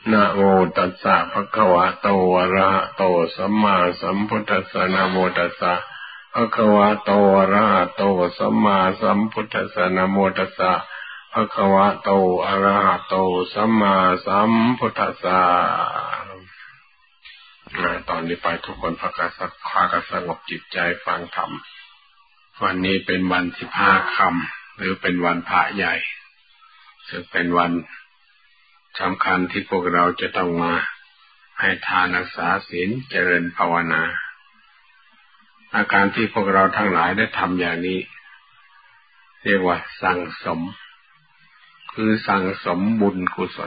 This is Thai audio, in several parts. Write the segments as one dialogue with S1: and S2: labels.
S1: นะโมตัสสะภะคะวะโตอะระหะโตสัมมาสัมพุทธัสสะนะโมตัสสะภะคะวะโตอะระหะโตสัมมาสัมพุทธัสสะนะโมตัสสะภะคะวะโตอะระหะโตสัมมาสัมพุทธัสสะตอนนี้ไปทุกคนพากันสงบจิตใจฟังธรรมวันนี้เป็นวัน15 ค่ำหรือเป็นวันพระใหญ่ซึ่งเป็นวันสำคัญที่พวกเราจะต้องมาให้ทานรักษาศีลเจริญภาวนาอาการที่พวกเราทั้งหลายได้ทำอย่างนี้เรียกว่าสั่งสมคือสั่งสมบุญกุศล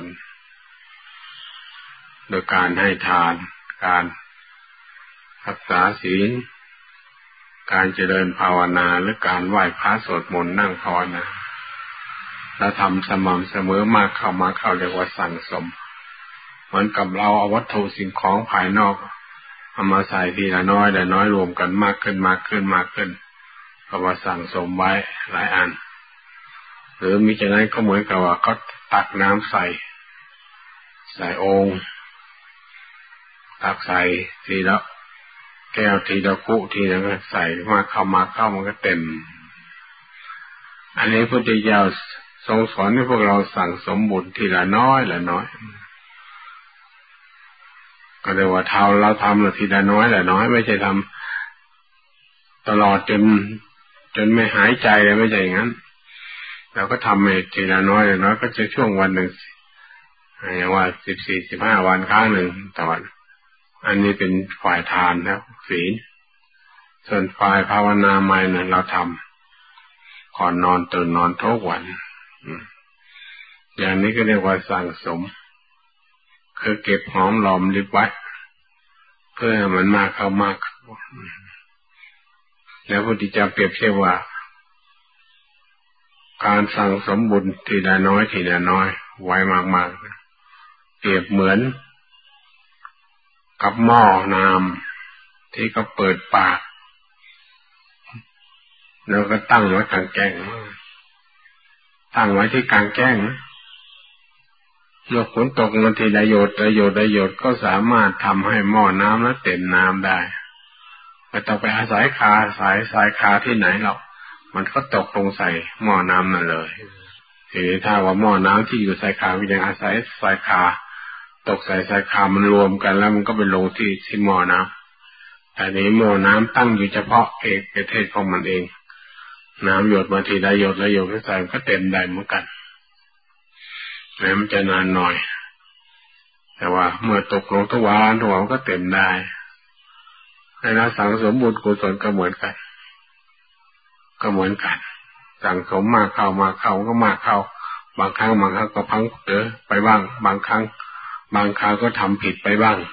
S1: โดยการให้ทานการรักษาศีลการเจริญภาวนาหรือการไหว้พระสวดมนต์นั่งภาวนาเราทำสม่ำเสมอมากเข้าเรียกว่าสั่งสมเหมือนกับเราเอาวัตถุสิ่งของภายนอกเอามาใส่ทีละน้อยแต่น้อยรวมกันมากขึ้นก็ว่าสั่งสมไว้หลายอันหรือมิฉะนั้นก็เหมือนกับว่าเขาตักน้ำใส่โอ่งตักใส่ทีละแก้วทีละกุทีแล้วก็ใส่มาเข้ามันก็เต็มอันนี้พระพุทธเจ้าทรงสอนให้พวกเราสั่งสมบุญทีละน้อยก็เรียกว่าเราทำทีละน้อยไม่ใช่ทำตลอดจนไม่หายใจเลยไม่ใช่อย่างนั้นเราก็ทำทีละน้อยก็จะช่วงวันหนึ่งอย่างว่า14-15 วันครั้งหนึ่งต่อวันอันนี้เป็นฝ่ายทานแล้วศีลส่วนฝ่ายภาวนาใหม่นั้นเราทำก่อนนอนตื่นนอนทุกวันอย่างนี้ก็เรียกว่าสั่งสมคือเก็บหอมรอมริบไว้เพื่อให้มันมากเข้ามากแล้วพระพุทธเจ้าเปรียบเทียบว่าการสั่งสมบุญทีละน้อยไว้มากๆเปรียบเหมือนกับหม้อน้ำที่เขาเปิดปากแล้วก็ตั้งไว้กลางแจ้งตั้งไว้ที่กลางแจ้งเมื่อฝนตกมาทีละหยดก็สามารถทำให้หม้อน้ำนั้นเต็มน้ำได้ไม่ต้องไปอาศัยสายคาที่ไหนหรอกมันก็ตกลงใส่หม้อน้ำนั่นเลยทีนี้ถ้าว่าหม้อน้ำที่อยู่สายคายังอาศัยสายคาตกใส่สายคามันรวมกันแล้วมันก็ไปลงที่หม้อน้ำแต่นี้หม้อน้ำตั้งอยู่เฉพาะประเทศของมันเองน้ำหยดมาทีละหยดก็ใส่ก็เต็มได้เหมือนกันแม้มันจะนานหน่อยแต่ว่าเมื่อตกลงทุกวันก็เต็มได้ในนักสั่งสมบุญกุศลก็เหมือนกันสั่งสมมากเข้าก็มากเข้าบางครั้งก็พังไปบ้างบางครั้งก็ทำผิดไปบ้าง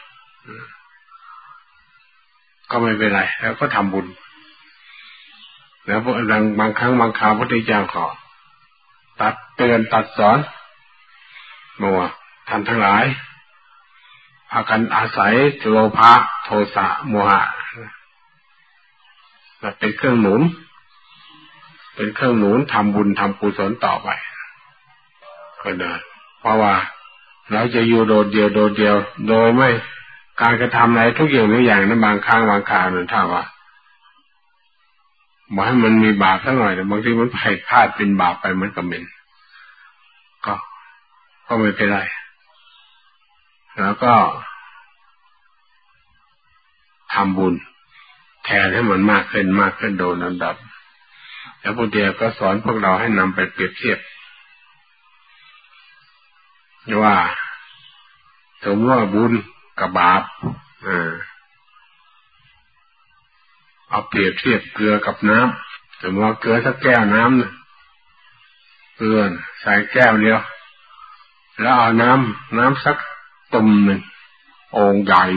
S1: ก็ไม่เป็นไรแล้วก็ทำบุญแล้วบางครั้งบางคราวพระพุทธเจ้าก็ตัดเตือนตัดสอนบอกว่าท่านทั้งหลายพากันอาศัยโลภะโทสะโมหะเป็นเครื่องหนุนทำบุญทำกุศลต่อไปก็ได้เพราะว่าเราจะอยู่โดดเดี่ยวโดยไม่การกระทำอะไรทุกอย่างนั้นบางครั้งบางคราวนั้นถ้าว่าบอกให้มันมีบาปสักหน่อยแต่บางทีมันผิดพลาดเป็นบาปไปมันก็เป็นก็ไม่เป็นไรแล้วก็ทำบุญแทนให้มันมากขึ้นโดยลำดับแล้วพระเดียก็สอนพวกเราให้นำไปเปรียบเทียบว่าสมมติว่าบุญกับบาปเอาเปรียบเทียบเกลือกับน้ำสมมติว่าเกลือสักแก้วน้ำเกลือใส่แก้วเดียวแล้วเอาน้ำสักตุ่มหนึ่งโอ่งใหญ่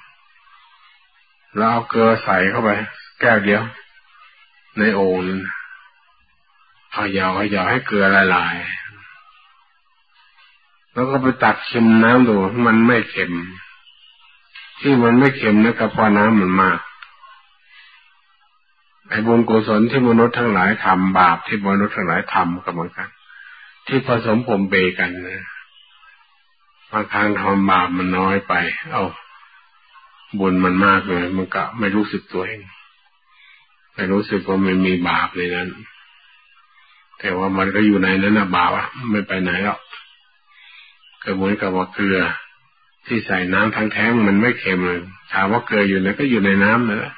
S1: แล้วเอาเกลือใส่เข้าไปแก้วเดียวในโอ่งนั้นขยาวให้เกลือละลายแล้วก็ไปตักชิมน้ำดูมันไม่เค็มที่มันไม่เค็มนะก็เพราะน้ำมันมากไอ้บุญกุศลที่มนุษย์ทั้งหลายทำบาปที่มนุษย์ทั้งหลายทำก็เหมือนกันที่ผสมปนเปกันนะบางครั้งทำบาปมันน้อยไปบุญมันมากเลยมันก็ไม่รู้สึกตัวเองไม่รู้สึกว่ามันมีบาปในนั้นแต่ว่ามันก็อยู่ในนั้นนะบาปไม่ไปไหนหรอกก็เหมือนกับว่าเกลือที่ใส่น้ำทั้งแท้งมันไม่เค็มเลยถามว่าเกลืออยู่ไหนก็อยู่ในน้ำนั่นแหละ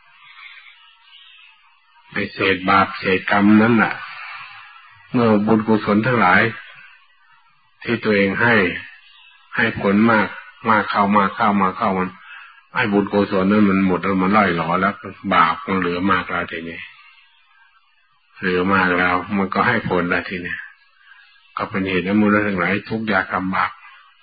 S1: ในเศษบาปเศษกรรมนั้นแหละเมื่อบุญกุศลทั้งหลายที่ตัวเองให้ผลมากเข้ามันไอ้บุญกุศลนั้นมันหมดแล้วมันล่อยหลอแล้วบาปมันเหลือมากแล้วทีนี้เหลือมากแล้วมันก็ให้ผลแล้วทีนี้ก็เป็นเหตุให้มนุษย์ทั้งหลายทุกข์ยากลำบาก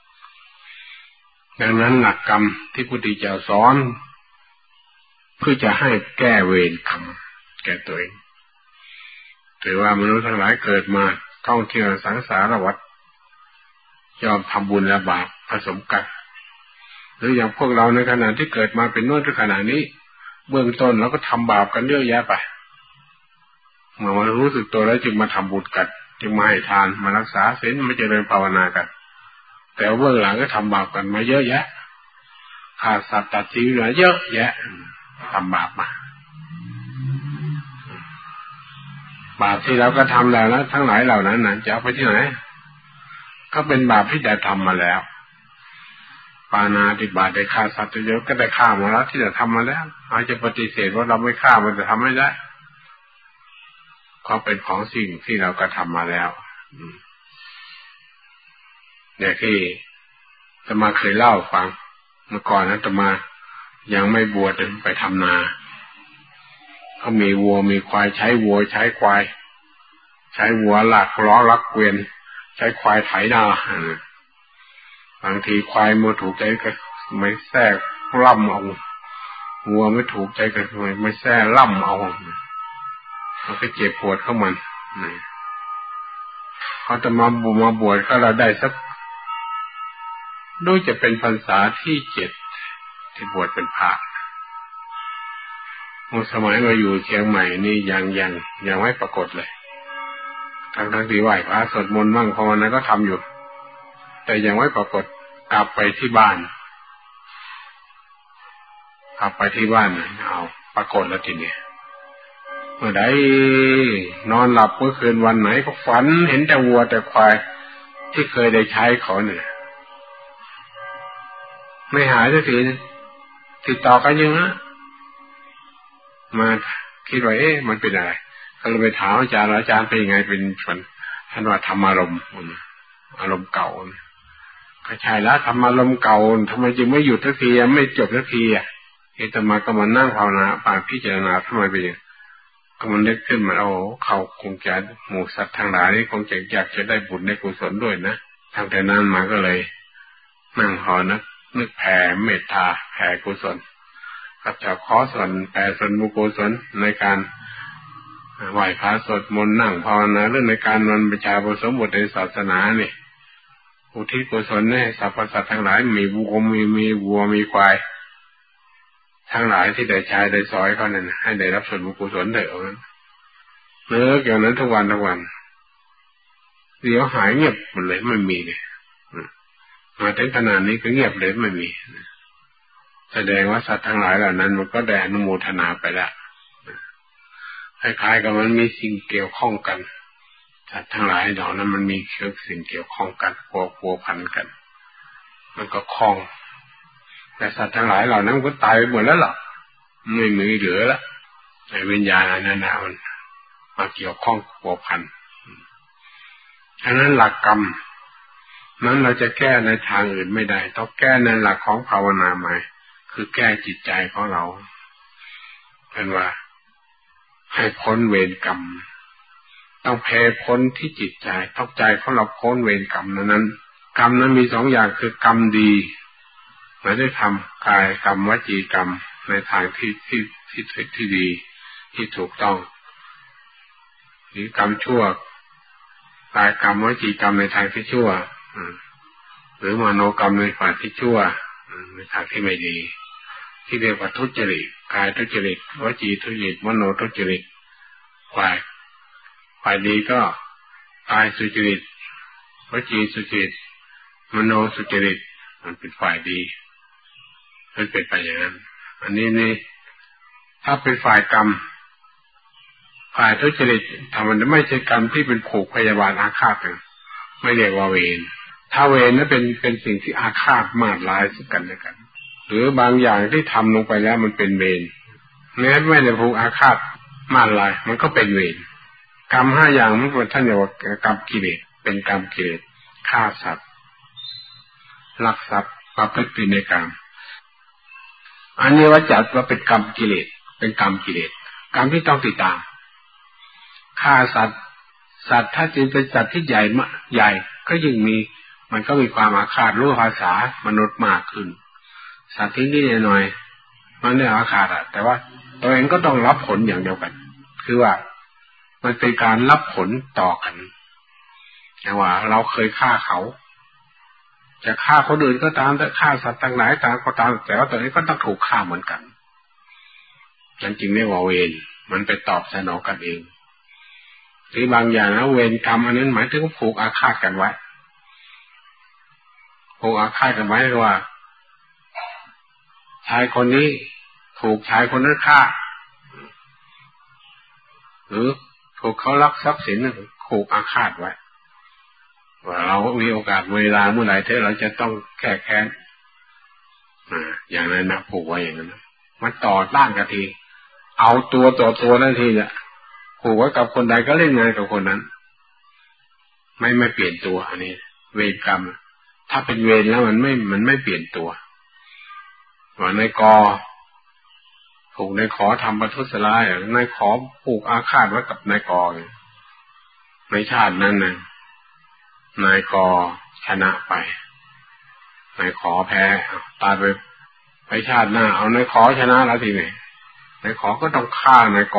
S1: ดังนั้นหลักกรรมที่พุทธเจ้าสอนเพื่อจะให้แก้เวรกรรมแก่ตัวเองถือว่ามนุษย์ทั้งหลายเกิดมาท่องเที่ยวสังสารวัฏยอมทำบุญและบาปผสมกันหรืออย่างพวกเราในขณะที่เกิดมาเป็นมนุษย์ในขณะนี้เบื้องต้นเราก็ทำบาปกันเยอะแยะไปเมื่อมันรู้สึกตัวแล้วจึงมาทำบุญกันจึงมาให้ทานมารักษาศีลมาเจริญภาวนากันแต่เบื้องหลังก็ทำบาปกันมาเยอะแยะฆ่าสัตว์ตัดชีวิตมาเยอะแยะทำบาปมาบาปที่เราก็ทำแล้วนะทั้งหลายเหล่านั้นน่ะจะเอาไปที่ไหนก็เป็นบาปที่ได้ทำมาแล้วปาณาติบาตได้ฆ่าสัตว์เยอะก็ได้ฆ่ามาแล้วที่จะทำมาแล้วอาจจะปฏิเสธว่าเราไม่ฆ่ามันจะทำไม่ได้ก็เป็นของสิ่งที่เราก็ทำมาแล้วเนี่ยที่อาตมาเคยเล่าฟังเมื่อก่อนอาตมายังไม่บวชไปทำนาเขามีวัวมีควายใช้วัวใช้ควายใช้วัวลากล้อลักเกวียนใช้ควายไถนาบางทีควายไม่ถูกใจก็ไม่แทรกล่ำเอาวัวไม่ถูกใจก็ไม่แทรกล่ำเอามันก็เจ็บปวดเข้ามันเขาจะมาบวชก็เราได้สักดูจะเป็นพรรษาที่7ที่บวชเป็นพระเมื่อสมัยมาอยู่เชียงใหม่นี่ยังไม่ปรากฏเลยทั้งที่ไหว้พระสวดมนต์มั่งภาวนาก็ทำอยู่แต่ยังไม่ปรากฏกลับไปที่บ้านเอาปรากฏแล้วทีนี้เมื่อใดนอนหลับเมื่อคืนวันไหนก็ฝันเห็นแต่วัวแต่ควายที่เคยได้ใช้เขาเนี่ยไม่หายสักทีติดต่อกันยังนะมาคิดว่ามันเป็นอะไรก็เลยไปถามอาจารย์เป็นยังไงเป็นท่านว่าธรรมารมณ์เก่าก็ใช่แล้วธรรมารมณ์เก่าทำไมจึงไม่หยุดสักทีไม่จบสักทีอาตมาก็มานั่งภาวนาปานพิจารณาทำไมเป็นอย่างก็มันนึกขึ้นมาเขาคงจะหมู่สัตว์ทั้งหลายนี่คงจะอยากจะได้บุญได้กุศลด้วยนะทางแต่นั้นมาก็เลยนั่งภาวนานึกแผ่เมตตาแผ่กุศลก็จะขอส่วนแผ่ส่วนบุญกุศลในการไหว้พระสวดมนต์นั่งภาวนาหรือในการบรรพชาอุปสมบทในศาสนานี่อุทิศกุศลให้สรรพสัตว์ทั้งหลายมีวัวมีควายทั้งหลายที่ได้ใช้ได้สอยเขานั้นให้ได้รับส่วนบุญกุศลเถอะนั้นเลิกอย่างนั้นทุกวันเดี๋ยวหายเงียบหมดเลยไม่มีเลยมาถึงขนาดนี้ก็เงียบเลยไม่มีแสดงว่าสัตว์ทั้งหลายเหล่านั้นมันก็ได้อนุโมทนาไปแล้วคล้ายๆกับมันมีสิ่งเกี่ยวข้องกันสัตว์ทั้งหลายเหล่านั้นมันมีสิ่งเกี่ยวข้องกันพัวพันกันมันก็คล้องแต่สัตว์ทั้งหลายเหล่านั้นก็ตายไปหมดแล้วหรอไม่มีเหลือแล้วไอ้วิญญาณนั้นน่ะมันมาเกี่ยวข้องพัวพันฉะนั้นหลักกรรมนั้นเราจะแก้ในทางอื่นไม่ได้ต้องแก้ในหลักของภาวนาใหม่คือแก้จิตใจของเราเป็นว่าให้พ้นเวรกรรมต้องแพ้พ้นที่จิตใจต้องใจของเราพ้นเวรกรรมนั้นกรรมนั้นมี2อย่างคือกรรมดีไม่ได้ทำกายกรรมวจีกรรมในทางที่ดีที่ถูกต้องหรือกรรมชั่วกายกรรมวจีกรรมในทางที่ชั่วหรือมโนกรรมในฝ่ายที่ชั่วในทางที่ไม่ดีที่เรียกว่าทุจริตกายทุจริตวจีทุจริตมโนทุจริตฝ่ายดีก็กายสุจริตวจีสุจริตมโนสุจริตมันเป็นฝ่ายดีมันเป็นไปอย่างนั้นอันนี้นี่ถ้าเป็นฝ่ายกรรมฝ่ายทุจริตถ้ามันไม่ใช่กรรมที่เป็นผูกพยาบาทอาฆาตกันไม่เรียกว่าเวรถ้าเวรนั้นเป็นสิ่งที่อาฆาตมาดร้ายซึ่งกันและกันหรือบางอย่างที่ทำลงไปแล้วมันเป็นเวรแม้ไม่ได้ผูกอาฆาตมาดร้ายมันก็เป็นเวรกรรม5อย่างมันเป็นท่านเรียกว่ากรรมกิเลสเป็นกรรมกิเลสฆ่าสัตว์ลักทรัพย์ประพฤติผิดในกรรมอันนี้ว่าจัดว่าเป็นกรรมกิเลสเป็นกรรมกิเลสกรรมที่ต้องติดตามฆ่าสัตว์ถ้าจึงเป็นสัตว์ที่ใหญ่ก็ยิ่งมีมันก็มีความอาฆาตรู้ภาษามนุษย์มากขึ้นสัตว์ที่นี่หน่อยมันไม่อาฆาตแต่ว่าตัวเองก็ต้องรับผลอย่างเดียวกันคือว่ามันเป็นการรับผลต่อกันอย่างว่าเราเคยฆ่าเขาจะฆ่าคนอื่นก็ตามแต่ฆ่าสัตว์ต่างหลายต่างก็ตามแต่ว่าตัวเองก็ต้องถูกฆ่าเหมือนกันนั่นจริงไม่ว่าเวรมันไปตอบสนองกันเองหรือบางอย่างนะเวรกรรมอันนั้นหมายถึงผูกอาฆาตกันไว้ผูกอาฆาตกันไว้ว่าชายคนนี้ถูกชายคนนั้นฆ่าหรือถูกเขาลักทรัพย์สินผูกอาฆาตไว้ว่าเรามีโอกาสเวลาเมื่อไหร่เราจะต้องแก้แค้นอย่างนั้นนะผูกไว้อย่างนั้นมันต่อต้านกันทีเอาตัวต่อตัวนั่นทีเนี่ยผูกไว้กับคนใดก็เล่นงานกับคนนั้นไม่เปลี่ยนตัวอันนี้เวรกรรมถ้าเป็นเวรแล้วมันไม่เปลี่ยนตัวว่านายกถูกนายขอทำประทุษร้ายนายขอผูกอาฆาตไว้กับนายกในชาตินั้นน่ะนายกชนะไปนายขอแพ้ตายไปชาติหน้าเอานายขอชนะแล้วทีนี้นายขอก็ต้องฆ่านายก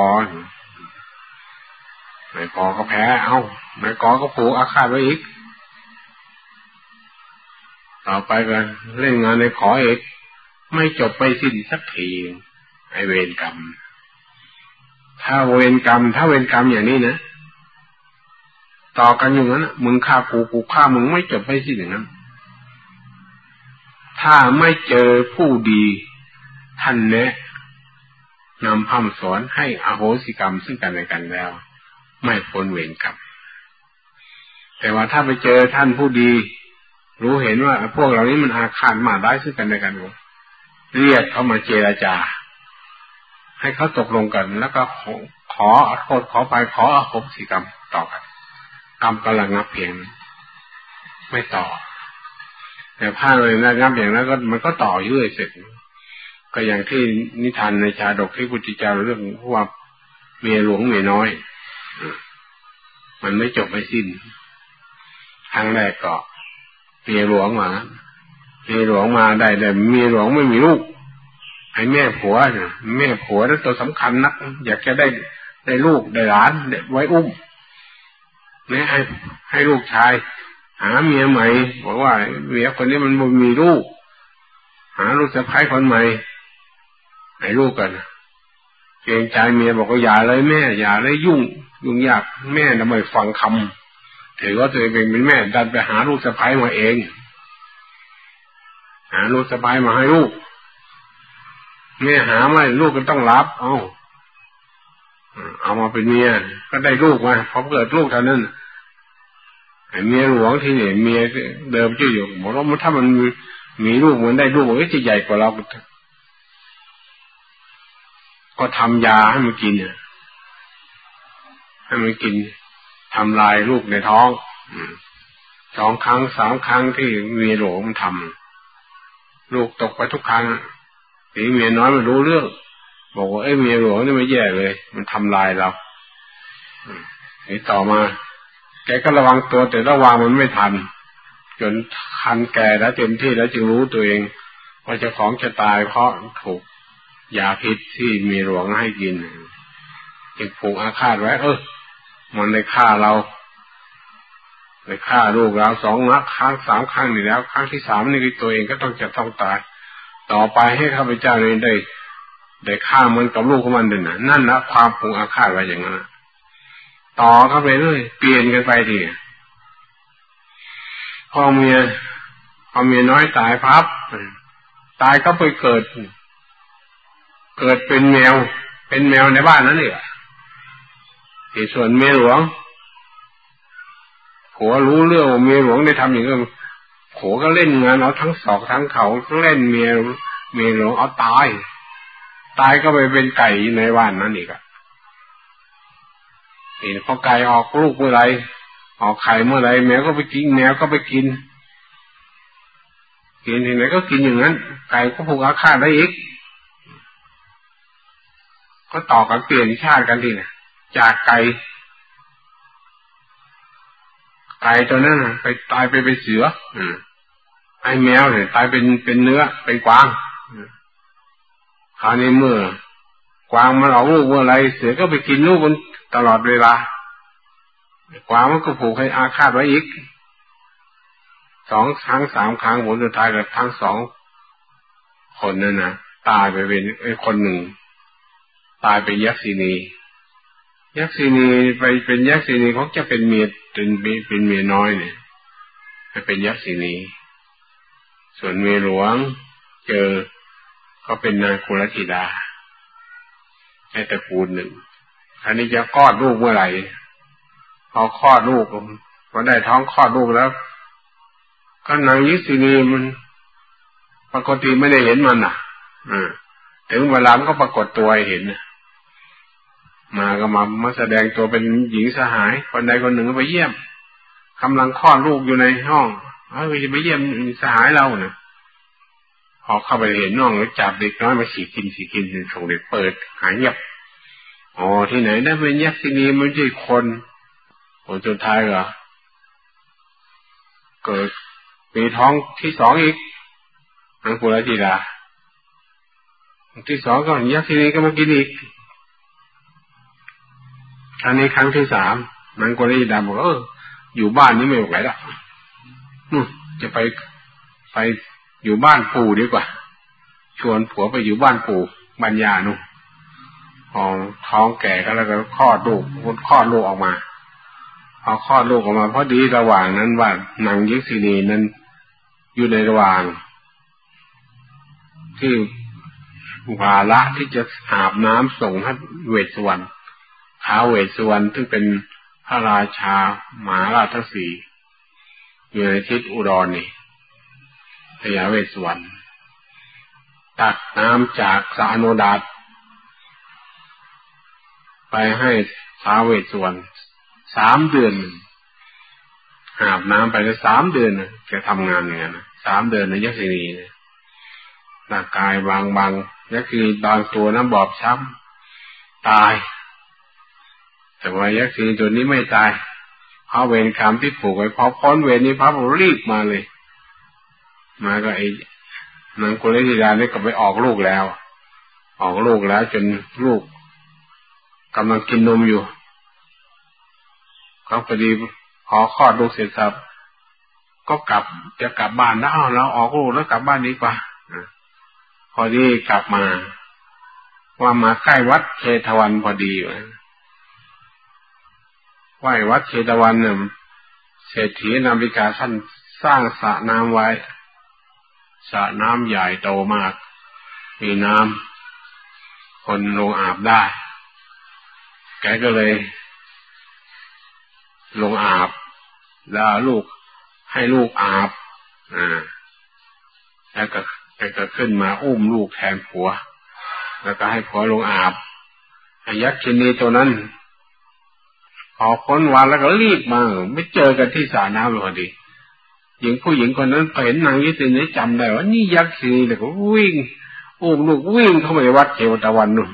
S1: นายกก็แพ้นายกก็ผูกอาฆาตไว้อีกต่อไปกันเล่นงานนายขออีกไม่จบไปสิ้นสักทีไอ้เวรกรรมถ้าเวรกรรมอย่างนี้นะต่อกันอย่างนั้นมึงฆ่ากูฆ่ามึงไม่จบไปสิ้นอย่างนั้นถ้าไม่เจอผู้ดีท่านแนะนำคำสอนให้อโหสิกรรมซึ่งกันและกันแล้วไม่พ้นเวรกรรมแต่ว่าถ้าไปเจอท่านผู้ดีรู้เห็นว่าพวกเหล่านี้มันอาฆาตมาได้ซึ่งกันและกันเรียกเขามาเจรจาให้เขาตกลงกันแล้วก็ขอโทษขอไปขออโหสิกรรมต่อกันกรรมก็ระงับเพียงไม่ต่อแต่ถ้าเลยระงับอย่างนั้นก็มันก็ต่อเรื่อยเสร็จก็อย่างที่นิทานในชาดกที่พุทธเจ้าเรื่องว่าเมียหลวงเมียน้อยมันไม่จบไม่สิ้นครั้งแรกก็เมียหลวงมาได้เมียหลวงไม่มีลูกให้แม่ผัวเนี่ยแม่ผัวนั้นตัวสำคัญนักอยากจะได้ลูกได้หลานไว้อุ้มแม่ให้ลูกชายหาเมียใหม่บอกว่าเมียคนนี้มันไม่มีลูกหาลูกสะใภ้คนใหม่ให้ลูกกันเกรงใจเมียบอกว่าอย่าเลยแม่อย่าเลยยุ่งยากแม่ทำไมฟังคำถือว่าตัวเองเป็นแม่ดันไปหาลูกสะใภ้มาเองหาลูกสะใภ้มาให้ลูกแม่หาไม่ลูกก็ต้องรับเอามาเป็นเมียก็ได้ลูกมาพอเกิดลูกเท่านั้นไอ้เมียหลวงที่นี่เมียเดิมชื่ออยู่บอกว่าถ้ามันมีลูกมันได้ลูกมันจะใหญ่กว่าเราก็ทำยาให้มันกินทำลายลูกในท้อง2 ครั้ง 3 ครั้งที่เมียหลวงมันทำลูกตกไปทุกครั้งทีเมียน้อยมันรู้เรื่องบอกว่าเมียหลวงนี่ไม่แย่เลยมันทำลายเรานี่ต่อมาแกก็ระวังตัวแต่ระวังมันไม่ทันจนคันแก่แล้วเต็มที่แล้วจึงรู้ตัวเองว่าเจ้าของจะตายเพราะถูกยาพิษที่เมียหลวงให้กินจึงผูกอาฆาตไว้มันได้ฆ่าเราได้ฆ่าลูกเรา2 ครั้ง 3 ครั้งนี่แล้วครั้งที่ 3นี่ตัวเองก็ต้องตายต่อไปให้ข้าพเจ้าได้ฆ่ามันกับลูกของมันด้วยนะนั่นนะความผูกอาฆาตไว้อย่างนั้นต่อเข้าไปเรื่อยเปลี่ยนกันไปทีพ่อเมียอเมียน้อยตายพับตายก็ไปเกิดเป็นแมวในบ้านนั่นเองที่ส่วนเมียหลวงผัวรู้เรื่องว่าเมียหลวงได้ทำอย่างนั้นผัวก็เล่นงานเอาทั้งศอกทั้งเข่าเล่นเมียหลวงเอาตายก็ไปเป็นไก่ในบ้านนั่นอีกนี่พอไก่ออกลูกเมื่อไรออกไข่เมื่อไรแมวก็ไปกินที่ไหนก็กินอย่างนั้นไก่ก็ผูกอาฆาตได้อีกก็ต่อกันเปลี่ยนชาติกันทีนะจากไก่ตัวนั้นไปตายไปเป็นเสือไอ้แมวเนี่ยตายเป็นเนื้อเป็นกวางคราวนี้เมื่อกวางมันออกลูกเมื่อไรเสือก็ไปกินลูกมันตลอดเวลากวางมันก็ผูกให้อาฆาตไว้อีก2 ครั้ง 3 ครั้งผลสุดท้ายก็ทั้ง2 คนนั่นนะตายไปเป็นคนหนึ่งตายเป็นยักษินีไปเป็นยักษินีเขาจะเป็นเมียเป็นเมียน้อยเนี่ยไปเป็นยักษินีส่วนเมียหลวงเจอก็เป็นนางกุลธิดาในตระกูลหนึ่งอันนี้จะคลอดลูกเมื่อไหร่พอคลอดลูกพอได้ท้องคลอดลูกแล้วก็นางยักษินีมันปกติไม่ได้เห็นมันถึงเวลามันก็ปรากฏตัวให้เห็นมาก็มาแสดงตัวเป็นหญิงสหายคนใดคนหนึ่งไปเยี่ยมกำลังคลอดลูกอยู่ในห้องจะไปเยี่ยมสหายเราเนี่ยพอเข้าไปเห็นน้องแล้วจับเด็กน้อยมาฉีกกินส่งเด็กเปิดหายเงียบที่ไหนได้เป็นยักษินีมันไม่ใช่คนสุดท้ายเหรอเกิดมีท้องที่2อีกนางกุลธิดาที่2ก็ยักษินีก็มากินอีกอันนี้ครั้งที่3นางกุลธิดาบอกอยู่บ้านนี้ไม่ไหวแล้วจะไปอยู่บ้านปู่ดีกว่าชวนผัวไปอยู่บ้านปู่บัญญานู่นท้องแก่ก็แล้วก็คลอดลูกออกมาพอคลอดลูกออกมาพอดีระหว่างนั้นว่านางยักษินีนั้นอยู่ในระหว่างที่วาระที่จะอาบน้ำส่งให้เวสสุวรรณท้าวเวสสุวรรณซึ่งเป็นพระราชามหาราชทั้ง4อยู่ในทิศอุดรนี่พญาเวสสุวรรณตักน้ำจากสระอโนดาตไปให้ท้าวเวสสุวรรณ3 เดือนอาบน้ำไปแล้ว3 เดือนแกทำงานอย่างนั้น3 เดือนในยักษินีร่างกายบางยักษินีบางตัวน้ำบอบช้ำตายแต่ว่ายักษินีตัวนี้ไม่ตายเพราะเวรกรรมที่ผูกไว้พอพ้นเวรนี้พระบุรีบมาเลยมาก็ไอ้นางกุลธิดานี่ก็ไปออกลูกแล้วจนลูกกำลังกินนมอยู่ก็พอดีพอคลอดลูกเสร็จครับก็จะกลับบ้านแล้วเราออกลูกแล้วกลับบ้านดีกว่าพอดีกลับมาว่ามาใกล้วัดเชตวันพอดีไหว้วัดเชตวันเนี่ยเศรษฐีนาวิกาท่านสร้างสระน้ำไว้สระน้ำใหญ่โตมากมีน้ำคนลงอาบได้แกก็เลยลงอาบแล้วลูกให้ลูกอาบแล้วก็ขึ้นมาอุ้มลูกแทนผัวแล้วก็ให้ผัวลงอาบยักษินีตัวนั้นพอพ้นวันแล้วก็รีบมาไม่เจอกันที่สระน้ำเลยพอดีผู้หญิงคนนั้นเห็นนางยักษินีจำได้ว่านี่ยักษินีเลยก็วิ่งอุ้มลูกวิ่งเข้าไปวัดเชตวันนู่น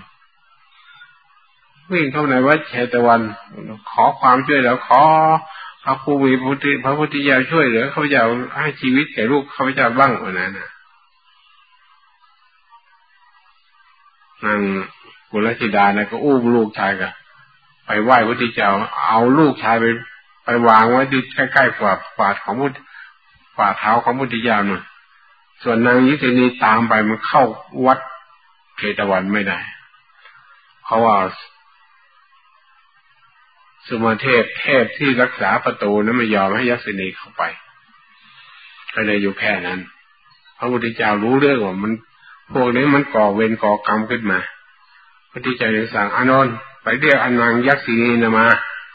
S1: วิ่งเข้าในวัดเชตวันขอความช่วยเหลือขอพระผู้มีพระพุทธเจ้าช่วยเหลือข้าพเจ้าให้ชีวิตแก่ลูกข้าพเจ้าบ้างวันนั้นนางกุลธิดาเนี่ยก็อุ้มลูกชายก็ไปไหว้พระพุทธเจ้าเอาลูกชายไปวางไว้ที่ใกล้ๆฝ่าเท้าของพระพุทธเจ้าน่ะส่วนนางยักษินีตามไปมันเข้าวัดเชตวันไม่ได้เพราะว่าสุมาเทพที่รักษาประตูนั้นไม่ยอมให้ยักษินีเข้าไปก็เลยอยู่แค่นั้นพระพุทธเจ้ารู้เรื่องว่ามันพวกนี้มันก่อเวรก่อกรรมขึ้นมาพระพุทธเจ้าเลยสั่งอานนท์ไปเรียกอนางยักษินีมา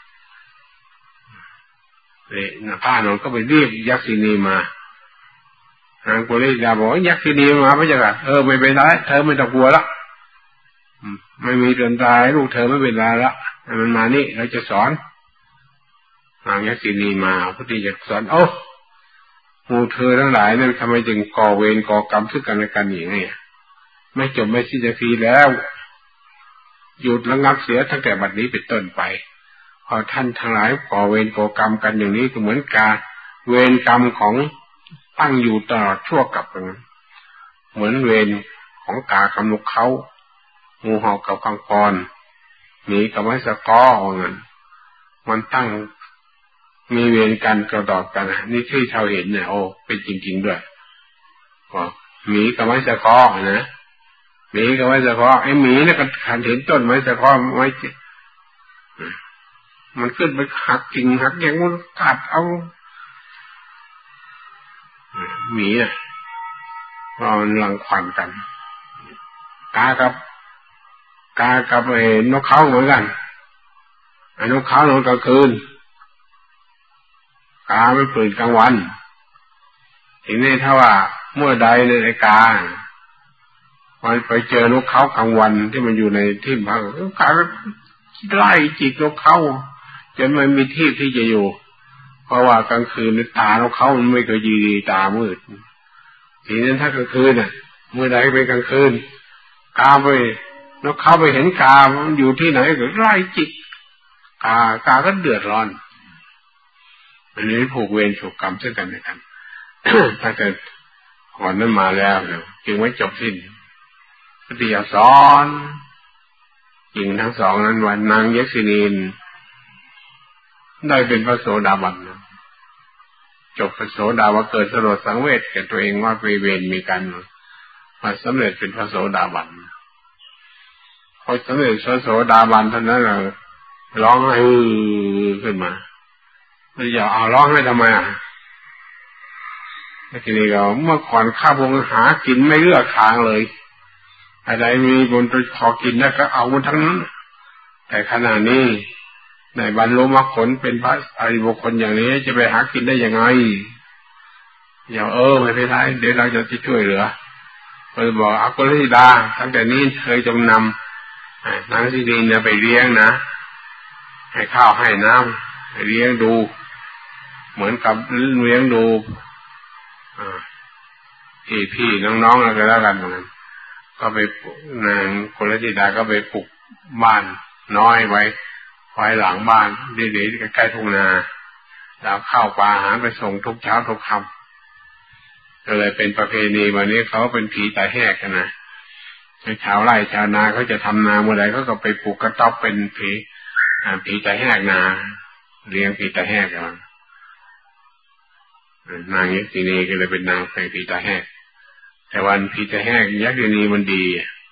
S1: พระอานนท์ก็ไปเรียกยักษินีมานางกุลิดาบอกยักษินีมาพระเจ้าค่ะไม่เป็นไรเธอไม่ต้องกลัวละไม่มีเรื่องตายลูกเธอไม่เป็นไรละมันมานี่เราจะสอนนางยักษินีมาพระพุทธเจ้าสอนหมู่เธอทั้งหลายนั้นทำไมจึงก่อเวรก่อกรรมซึ่งกันและกันอย่างนี้ไม่จบไม่สิ้นสักทีแล้วหยุดระงับเสียตั้งแต่บัดนี้เป็นต้นไปพอท่านทั้งหลายก่อเวรก่อกรรมกันอย่างนี้ก็เหมือนการเวรกรรมของตั้งอยู่ตลอดชั่วกับเหมือนเวรของกากับนกเขางูเห่ากับกังกรหมีกับไม้สะกอเงินมันตั้งมีเวรกันกระดอกกันนี่ที่ชาวเห็นเนี่ยเป็นจริงๆด้วยหมีกับไม้สะกอนะหมีกับไม้สะกอไอ้หมีเนี่ยก็ขันเห็นต้นไม้สะกอไม้มันขึ้นไปหักกิ่งหักอย่างมันกัดเอาหมีมันรังควานกันกากับไอ้นกเขาเหมือนกันไอ้นกเขานอนกลางคืนกาไม่ตื่นกลางวันทีนี้ถ้าว่าเมื่อใดในไอ้กามันไปเจอนกเขากลางวันที่มันอยู่ในที่พักกาไล่จิกนกเขาจนมันมีที่ที่จะอยู่เพราะว่ากลางคืนตานกเขามันไม่เคยดีตามืดทีนั้นถ้ากลางคืนเมื่อใดเป็นกลางคืนกาไปนกเขาไปเห็นกามันอยู่ที่ไหนก็ไล่จิกกาก็เดือดร้อนอันนี้ผูกเวรผูกกรรมซึ่งกันและกัน ตั้งแต่ก่อนนั้นมาแล้วจึงไม่จบสิ้นปฏิยาสอนหญิงทั้งสองนั้นวันนางยักษินีได้เป็นพระโสดาบันจบพระโสดาบันเกิดสลดสังเวชแก่ตัวเองว่าเวรมีกันมาสำเร็จเป็นพระโสดาบันพอสำเร็จพระโสดาบันเท่านั้นร้องไห้ขึ้นมาอย่าร้องให้ทำไมทีนี้ก็เมื่อก่อนข้าพงหากินไม่เลือกทางเลยอะไรมีบนตัวพอกินแล้วก็เอามันทั้งนั้นแต่ขณะนี้ในบรรลุมรรคผลเป็นพระอริยบุคคลอย่างนี้จะไปหากินได้ยังไงอย่าไม่เป็นไรเดี๋ยวเราจะช่วยเหลือเลยบอกอักุลธิดาตั้งแต่นี้เคยจงนำนางสิริเนี่ยไปเลี้ยงนะให้ข้าวให้น้ำให้เลี้ยงดูเหมือนกับเลี้ยงดูพี่น้องๆอะไรแล้วกันนั้นก็ไปนางกุลธิดาก็ไปปลูกบ้านน้อยไว้หลังบ้านดีๆใกล้ๆทุ่งนาแล้วข้าวปลาอาหารไปส่งทุกเช้าทุกค่ำก็เลยเป็นประเพณีวันนี้เขาเป็นผีตาแหกกันนะชาวไร่ชาวนาเขาจะทำนาเมื่อไรเขาก็ไปปลูกกระต๊อบเป็นผีตาแหกนาเลี้ยงผีตาแหกกันนางยักษินีก็เลยเป็นนางแฝงผีตาแหกแต่วันผีตาแหกยักษินีมันดี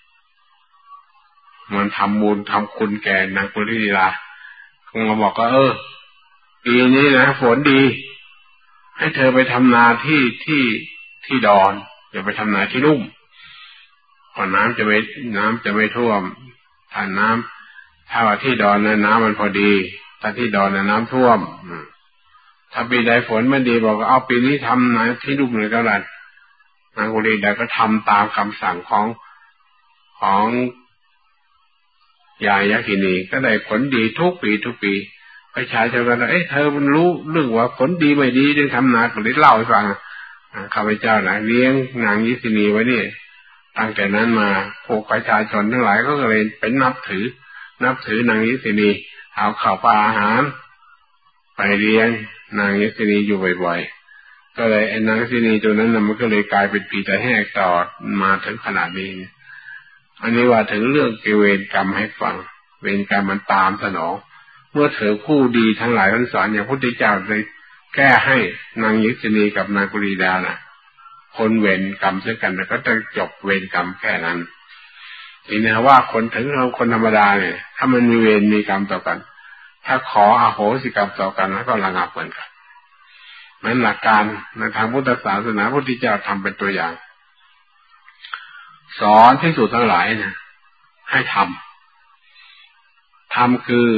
S1: มันทำบุญทำคุณแก่นางกุลธิดาคงมาบอกว่าปีนี้นะฝนดีให้เธอไปทำนาที่ดอนอย่าไปทำนาที่ลุ่มเพราะน้ำจะไม่ท่วมถ้าว่าที่ดอนนะน้ำมันพอดีถ้าที่ดอนนะน้ำท่วมถ้าปีใดฝนไม่ดีบอกเอาปีนี้ทำนาที่ลุ่มเลยก็แล้วนางกุลธิดาก็ทำตามคำสั่งของยายยักษินีก็ได้ผลดีทุกปีประชาชนก็เธอมันรู้เรื่องว่าผลดีไม่ดีจึงทำนาก็เลยเล่าให้ฟังข้าพเจ้าเลี้ยงนางยักษินีไว้นี่ตั้งแต่นั้นมาพวกประชาชนทั้งหลายก็เลยเป็นนับถือนางยักษินีเอาข้าวปลาอาหารไปเลี้ยงนางยักษินีอยู่บ่อยๆก็เลยไอ้นางยักษินีตัวนั้นมันก็เลยกลายเป็นผีตาแหกต่อมาถึงขนาดนี้อันนี้ว่าถึงเรื่องเวรกรรมให้ฟังเวรกรรมมันตามสนองเมื่อเธอผู้ดีทั้งหลายท่านสอนอย่างพระพุทธเจ้าเลยแก้ให้นางยักษินีกับนางกุลธิดาคนเวรกรรมเช่นกันแล้วก็จะจบเวรกรรมแค่นั้นทีนี้ว่าคนถึงเราคนธรรมดาเนี่ยถ้ามันมีเวรมีกรรมต่อกันถ้าขออโหสิกรรมต่อกันแล้วก็ระงับเหมือนกันนั้นหลักการในทางพุทธศาสนาพระพุทธเจ้าทำเป็นตัวอย่างสอนภิกษุทั้งหลายนะให้ทำคือ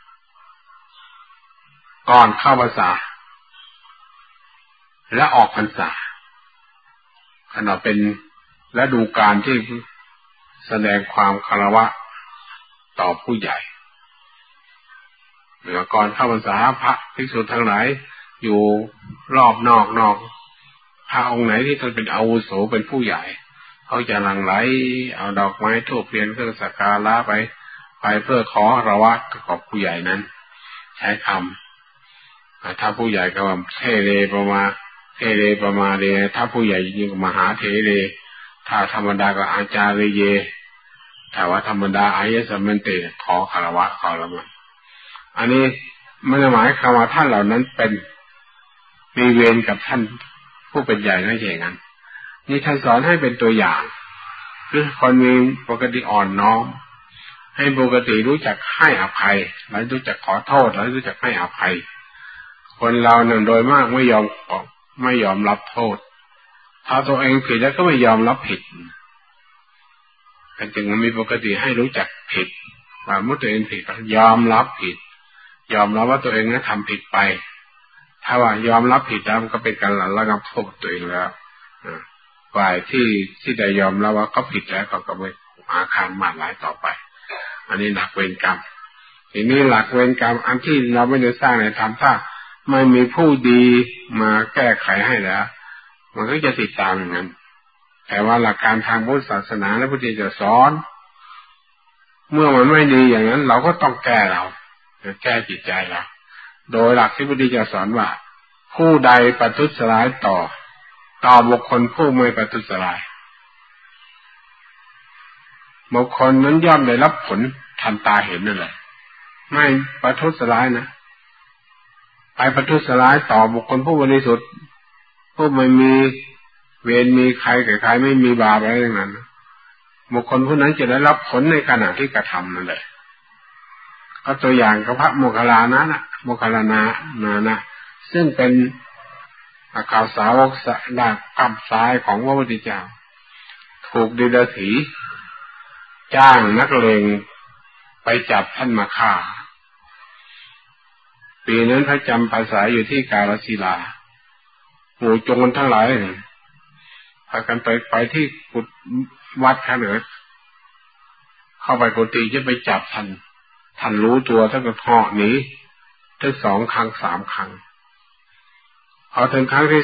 S1: ก่อนเข้าพรรษาและออกพรรษาขณะเป็นฤดูกาลที่แสดงความเคารพต่อผู้ใหญ่เมื่อก่อนเข้าพรรษาพระภิกษุทั้งหลายอยู่รอบนอกพระองค์ไหนที่ท่านเป็นอาวุโสเป็นผู้ใหญ่เขาจะหลั่งไหลเอาดอกไม้ธูปเทียนเครื่องสักการะไปเพื่อขอระวะกับผู้ใหญ่นั้นใช้คำถ้าผู้ใหญ่ก็ว่าเทเรประมาเรถ้าผู้ใหญ่ยิ่งมหาเถเรถ้าธรรมดาก็อาจารย์เยถ้าว่าธรรมดาอายสัมมันเตขอคารวะขอละมันอันนี้ไม่ได้หมายความว่าท่านเหล่านั้นเป็นมีเวรกับท่านผู้เป็นใหญ่ไม่ใช่งั้นนี่ท่านสอนให้เป็นตัวอย่างคือคนมีปกติอ่อนน้อมให้ปกติรู้จักให้อภัยและรู้จักขอโทษและรู้จักให้อภัยคนเราเนี่ยโดยมากไม่ยอมรับโทษถ้าตัวเองผิดแล้วก็ไม่ยอมรับผิดแต่จึงมีปกติให้รู้จักผิดว่าเมื่อตัวเองผิดก็ยอมรับผิดยอมรับว่าตัวเองนั้นทำผิดไปถ้าว่ายอมรับผิดแล้วมันก็เป็นการระงับโทษตัวเองแล้วฝ่ายที่ได้ยอมรับว่าก็ผิดแล้วก็ไม่อาฆาตมาดร้ายต่อไปอันนี้หลักเวรกรรมทีนี้หลักเวรกรรมอันที่เราไม่ได้สร้างในธรรมถ้าไม่มีผู้ดีมาแก้ไขให้แล้วมันก็จะติดตามอย่างนั้นแต่ว่าหลักการทางพุทธศาสนาและพุทธเจ้าสอนเมื่อมันไม่ดีอย่างนั้นเราก็ต้องแก้แก้จิตใจเราโดยหลักที่พุทธเจ้าสอนว่าผู้ใดประทุษร้ายต่อบุคคลผู้ไม่ประทุษร้ายบุคคลนั้นย่อมได้รับผลทันตาเห็นนั่นแหละไม่ประทุษร้ายนะไปประทุษร้ายต่อบุคคลผู้บริสุทธิ์ผู้ไม่มีเวรมีใครกับใครไม่มีบาปอะไรทั้งนั้นบุคคลผู้นั้นจะได้รับผลในขณะที่กระทำนั่นแหละก็ตัวอย่างกับพระโมคคัลลานะโมคคัลลานะซึ่งเป็นอัครสาวกด้านกำซ้ายของพระพุทธเจ้าถูกดิลถีจ้างนักเลงไปจับท่านมาฆ่าปีนั้นพระจำพรรษาอยู่ที่กาฬสิลาหมู่โจรทั้งหลายพากันไปที่กุฏวัดข้าเหนือเข้าไปกุฏิจะไปจับท่านรู้ตัวท่านก็เหาะหนีถึง2 ครั้ง 3 ครั้งพอถึงครั้งที่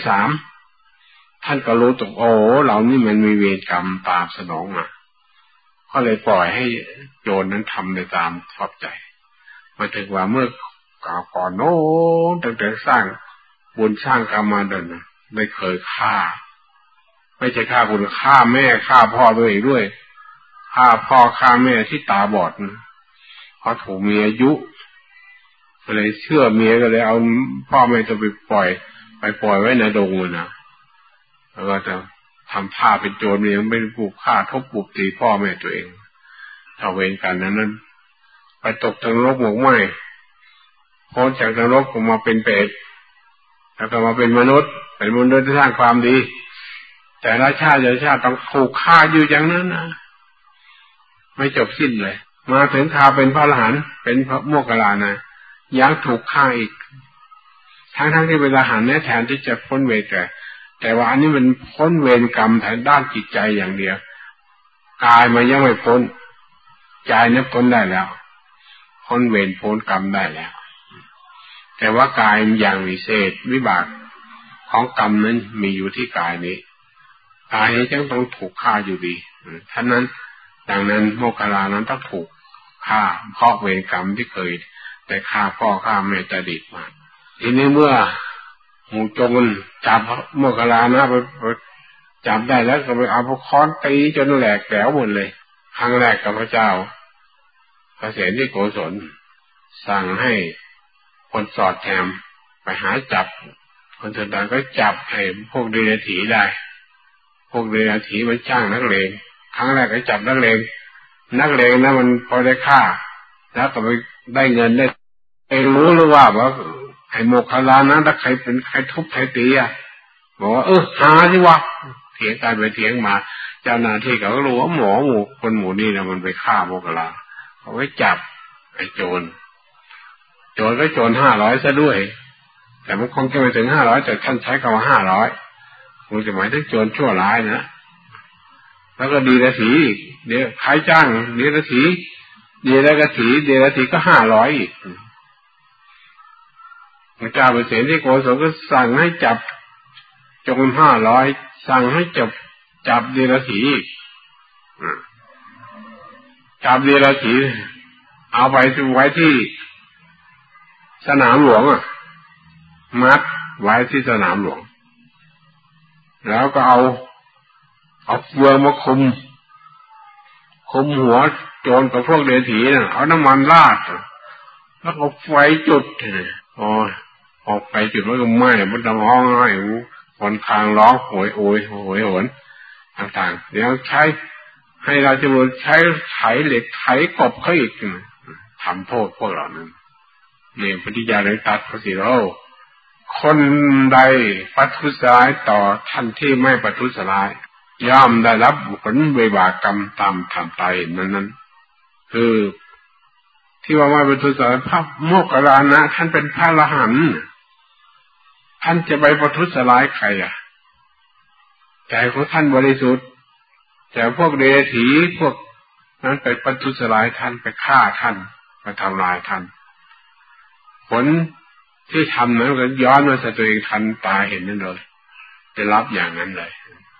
S1: 3ท่านก็รู้ตัวโอ้เรานี่มันมีเวรกรรมตามสนองมาก็เลยปล่อยให้โจรนั้นทำในตามชอบใจมาถึงว่าเมื่อก่อนโน้ตั้งแต่สร้างบุญสร้างกรรมมาเดินได้เคยฆ่าไม่ใช่ฆ่าคนฆ่าแม่ฆ่าพ่อตัวเองด้วยฆ่าพ่อฆ่าแม่ที่ตาบอดเพราะถูกเมียยุก็เลยเชื่อเมียก็เลยเอาพ่อแม่จะไปปล่อยไว้ในดงนะแล้วก็จะทำท่าเป็นโจรเมียไม่ผูกฆ่าทุบปุบตีพ่อแม่ตัวเองถ้าเวรกันนั้นไปตกนรกหมกไหมพ้นจากนรกก็มาเป็นเปรตแล้วก็มาเป็นมนุษย์ที่สร้างความดีแต่ละชาติต้องถูกฆ่าอยู่อย่างนั้นนะไม่จบสิ้นเลยมาถึงข่าวเป็นพระอรหันต์เป็นพระโมคคัลลานะยังถูกฆ่าอีกทั้งที่เป็นอรหันต์แทนที่จะพ้นเวรแต่ว่าอันนี้มันพ้นเวรกรรมทางด้านจิตใจอย่างเดียวกายมันยังไม่พ้นใจเนี่ยพ้นได้แล้วพ้นเวรพ้นกรรมได้แล้วแต่ว่ากายอย่างวิเศษวิบากของกรรมนั้นมีอยู่ที่กายนี้กายนี้จึงต้องถูกฆ่าอยู่ดีฉะนั้นดังนั้นโมคคัลลานั้นต้องถูกฆ่าเพราะเวรกรรมที่เคยได้ฆ่าพ่อฆ่าแม่แต่เด็กมาทีนี้เมื่อหมู่โจรจับโมคคัลลานะไปจับได้แล้วก็ไปเอาพวกค้อนตีจนแหลกแหลวหมดเลยครั้งแรกกับพระเจ้าพระเสนที่โกศลสั่งให้คนสอดแทมไปหาจับคนสุดท้ายก็จับไอ้พวกเดรัจฉีได้พวกเดรัจฉีมันจ้างนักเลงครั้งแรกก็จับนักเลงนะมันพอได้ฆ่าแล้วก็ไปได้เงินได้รู้หรือว่าให้โมกขลานะถ้าใครเป็นใครทุบใครตีบอกว่าหาสิวะเถียงกันไปเถียงมาเจ้าหน้าที่เขาก็รู้ว่าหมู่คนหมู่นี่นะมันไปฆ่าโมกขลาเขาไว้จับไอ้โจรก็โจร500ซะด้วยแต่มันคงจะไม่ถึง500แต่ท่านใช้คำว่า500คงจะหมายถึงโจรชั่วร้ายนะแล้วก็ดีละสีเดี๋ยวใครจ้างดีละสีดีละกะสีดีละสีก็500อีกพระเจ้าเปรตที่โกศลก็สั่งให้จับโจร500สั่งให้จับดีละสีจับดีละสีเอาไปไว้ที่สนามหลวงมัดไว้ที่สนามหลวงแล้วก็เอาเฟืองมาคุมหัวโจรกับพวกเดรัจฉีน่ะเอาน้ำมันราดแล้วก็ไฟจุดออกไปจุดแล้วก็ไหม้มันร้องไห้คนคางร้องโหยโหนต่างๆเดี๋ยวใช้ให้ราชบุตรใช้ไถเหล็กไถกบเขาอีกทำโทษพวกเรานั้นนี่ปฏิญาณตัดพระสิเราคนใดประทุษร้ายต่อท่านที่ไม่ประทุษร้ายย่อมได้รับผลวิบากกรรมตามทำไปนั้นคือที่ว่าไม่ประทุษร้ายพระโมคคัลลานะท่านเป็นพระอรหันต์ท่านจะไปประทุษร้ายใครใจของท่านบริสุทธิ์แต่พวกเดรัจฉีพวกนั้นไปประทุษร้ายท่านไปฆ่าท่านไปทำลายท่านผลที่ทำนั้นก็ย้อนมาใส่ตัวเองทันตาเห็นนั่นเลยจะรับอย่างนั้นเลย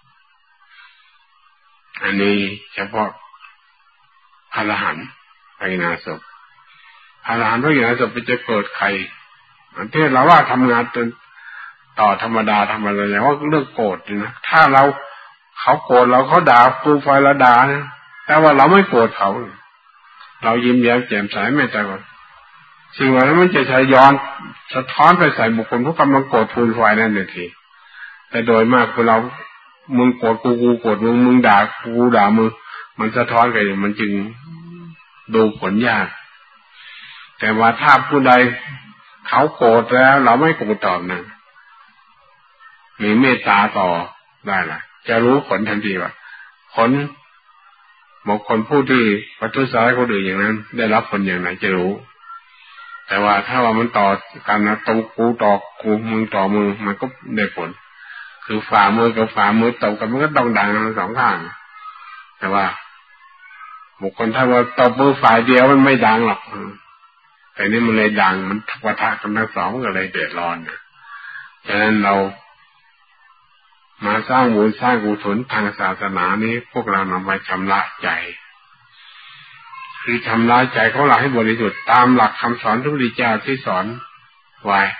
S1: อันนี้เฉพาะพระอรหันต์พระอนาศพพระอรหันต์พระอนาศพจะเกิดใครอันที่เราว่าทำงานต่อธรรมดาอย่างว่าเรื่องโกรธนะถ้าเขาโกรธเราเขาด่าปูไฟละด่านะแต่ว่าเราไม่โกรธเขาเรายิ้มแย้มแจ่มใสไม่แต่ว่าสิ่งเหล่านั้นมันจะย้อนสะท้อนไปใส่บุคคลผู้กำลังโกรธฟูมไฟนั่นทันทีแต่โดยมากคนเรามึงโกรธกูโกรธมึงด่ากูด่ามึงมันสะท้อนกันมันจึงดูผลยากแต่ว่าถ้าผู้ใดเขาโกรธแล้วเราไม่โกรธตอบนะมีเมตตาต่อได้ล่ะจะรู้ผลทันทีว่าผลบุคคลผู้ที่ประทุษร้ายคนอื่นอย่างนั้นได้รับผลอย่างไรจะรู้แต่ว่าถ้าว่ามันต่อกันนะตบกูต่อกูมึงต่อมึงมันก็ได้ผลคือฝ่ามือกับฝ่ามือตบกันมันก็ต้องดังทั้งสองข้างแต่ว่าบุคคลถ้าว่าตบมือฝ่ายเดียวมันไม่ดังหรอกแต่นี่มันเลยดังมันปะทะกันทั้งสองก็เลยเดือดร้อนฉะนั้นเรามาสร้างบุญสร้างกุศลทางศาสนานี้พวกเรานำไปชำระใจคือชำระใจของเราให้บริสุทธิ์ตามหลักคำสอนพระพุทธเจ้าที่สอนไว้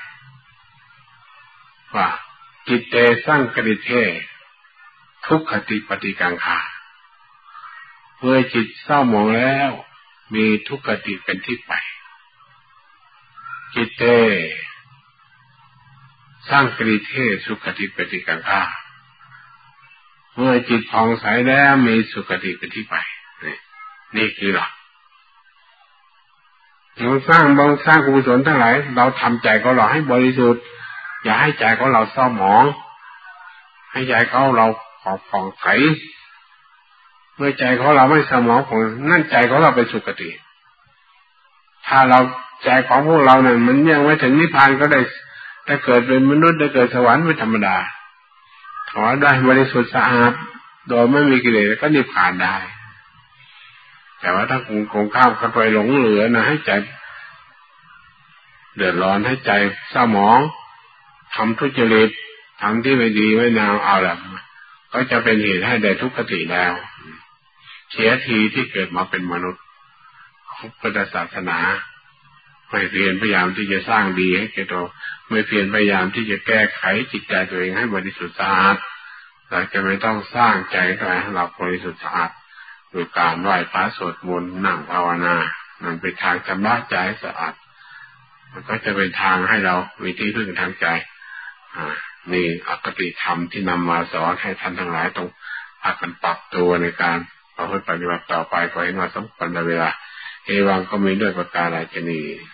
S1: ว่าจิตเตสังกริเททุกขติปฏิกังขาเมื่อจิตเศร้าหมองแล้วมีทุกขติเป็นที่ไปจิตเตสังกริเทสุขติปฏิกังขาเมื่อจิตผ่องใสแล้วมีสุขติเป็นที่ไปนี่คือหลักเราสร้างกุศลทั้งหลายเราทำใจของเราให้บริสุทธิ์อย่าให้ใจของเราเศร้าหมองให้ใจของเราผ่องใสเมื่อใจของเราไม่เศร้าหมองนั่นใจของเราเป็นสุขติถ้าเราใจของพวกเราเนี่ยมันยังไม่ถึงนิพพานก็ได้ถ้าเกิดเป็นมนุษย์ได้เกิดสวรรค์เป็นธรรมดาขอได้บริสุทธิ์สะอาดโดยไม่มีกิเลสก็นิพพานได้แต่ว่าถ้าคงข้ามกันไปหลงเหลือนะให้ใจเดือดร้อนให้ใจเศร้าหมองทำทุจริตทำที่ไม่ดีไม่งามเอาล่ะก็จะเป็นเหตุให้ได้ทุกขติแล้วเสียทีที่เกิดมาเป็นมนุษย์พุทธศาสนาไม่เพียรพยายามที่จะสร้างดีให้แก่ตัวไม่เพียรพยายามที่จะแก้ไขจิตใจตัวเองให้บริสุทธิ์สะอาดเราจะไม่ต้องสร้างใจให้เราบริสุทธิ์สะอาดโดยการไหว้พระสวดมนต์นั่งภาวนามันเป็นทางชำระใจให้สะอาดมันก็จะเป็นทางให้เรามีที่พึ่งทางใจนี่อคติธรรมที่นำมาสอนให้ท่านทั้งหลายต้องพากันปรับตัวในการประพฤติปฏิบัติต่อไปก็เห็นว่าสมควรในเวลาเอวังก็มีด้วยประการฉะนี้